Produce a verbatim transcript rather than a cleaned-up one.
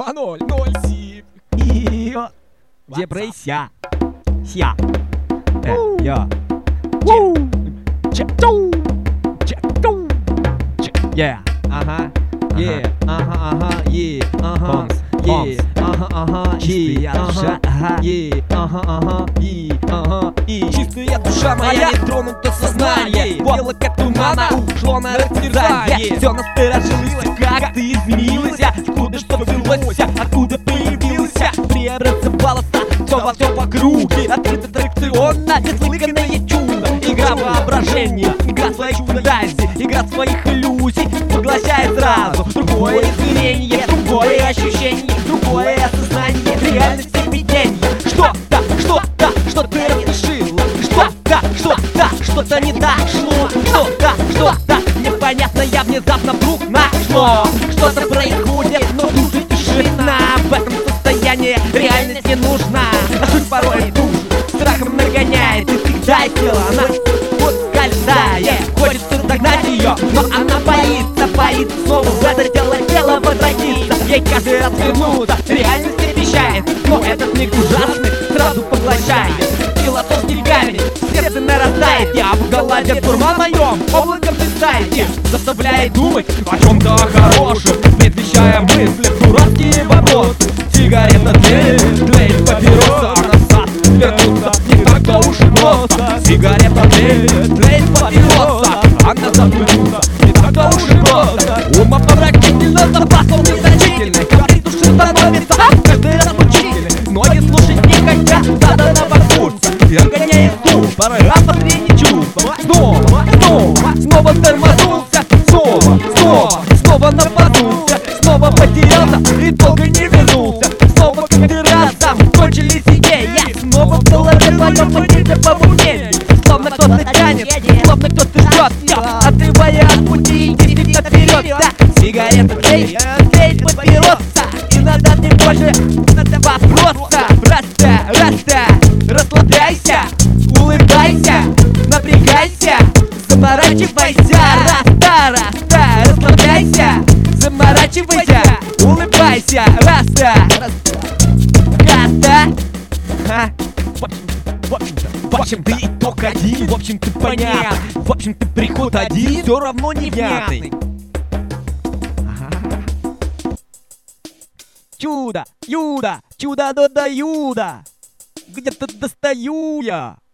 два ноль ноль семь. И депрессия. Ся. Э, я. Че. Чоу. Че. Чоу. Че. Yeah. Ага. Е. Ага, ага. Е. Ага. Е. Ага, ага. Е. Ага. Е. Ага, ага. И. Ага. И. Чистая душа моя, не тронута сознание. Бело как тумана, ушло на растерзание. Все насторожилось, как ты изменилась. Откуда что взялось, откуда появилась. Преобразовалась, все во все по круге. Открыто аттракционно, неслыханное чудо. Игра воображения, игра своих фантазий, игра своих иллюзий. Поглощает сразу другое измерение, другое ощущение, другое осознание реальности видения. Что-то, что-то, что ты разрешил, что-то, что-то, что-то не так шло, что-то, что-то непонятное внезапно вдруг нашло. Что-то происходит, но душа тишина. В этом состоянии реальность не нужна. А суть порой душу страхом нагоняет, и всегда тело она ускользает. Хочется догнать ее, но она боится, боится снова в это тело тело возвратиться. Ей каждый раз вернуться, реальность обещает, но этот миг ужасный сразу поглощает. Философский камень, сердце нарастает. Я в голове дурман моем, облаком представите, заставляет думать о чем-то хорошем, предвещая мысли в дурацкие вопросы. Сигарета тлеет, тлеет папироса, а назад вернуться не так-то уж и просто. Сигарета тлеет, тлеет папироса, а назад вернуться не так-то уж и просто. Умопомрачительно, запасом незначительный, говорит души становится каждый раз мучительный. Ноги слушать не хотят, надо наоборот. Загоняет ступор, обострение чувства. Снова, снова, снова тормознулся. Снова, снова, снова нападался. Снова потерялся и долго не вернулся. Снова как-то разом кончились идеи. Снова в голове твоем водится побудение. Словно кто-то тянет, словно кто-то ждет, отрывая от пути и действительно вперед. Сигарета тлеет, тлеет папироса, и надо не больше, надо вопроса. Раста, раста, расслабляйся, улыбайся, напрягайся, заморачивайся. Раста, раста, расслабляйся, заморачивайся, улыбайся. Раста, раста. В общем-то, в общем-то итог один, в общем-то понятно, в общем-то приход один, все равно невнятный. Чудо, юда, чудо до до юда, где-то достаю я.